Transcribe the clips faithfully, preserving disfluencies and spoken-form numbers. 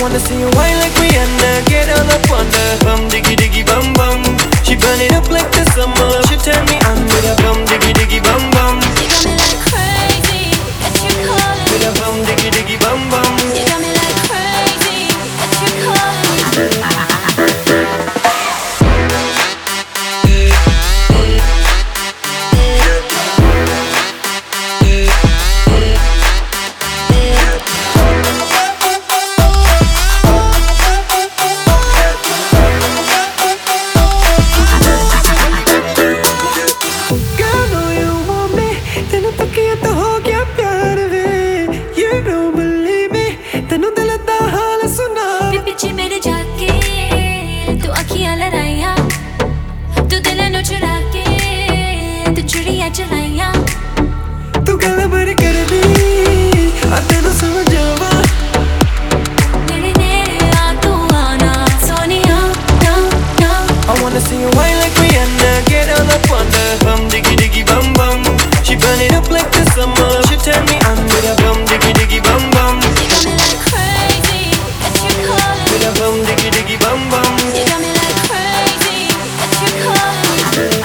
wanna see you whine like Rihanna, get all up on the bum diggy diggy bum bum. She burn it up like the summer. She turn me on with a bum diggy diggy bum bum. You got me like crazy, that you calling. With a bum diggy diggy bum bum. You got me like crazy, that you calling. तू गल बड़ी कर दी आ तेनू समझावा तेरे नेड़े आ तू आना Sonia no no. I wanna see you whine like Rihanna, get all up on the bum diggy diggy bum bum. She burn it up like the summer. She turn me on with a bum diggy diggy bum bum. You got me like crazy, that you calling. With a bum diggy diggy bum bum. You got me like crazy, that you calling.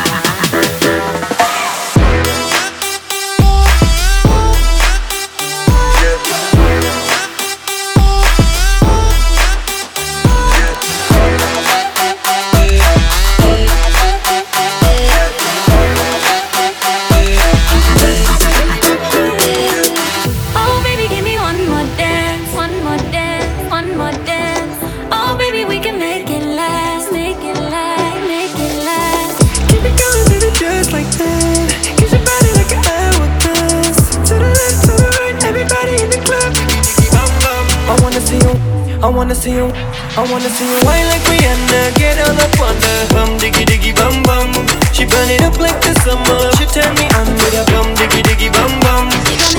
I wanna see you, I wanna see you whine like Rihanna, get all up on the bum diggy diggy bum bum. She burn it up like the summer. She turn me on with a bum diggy diggy bum bum.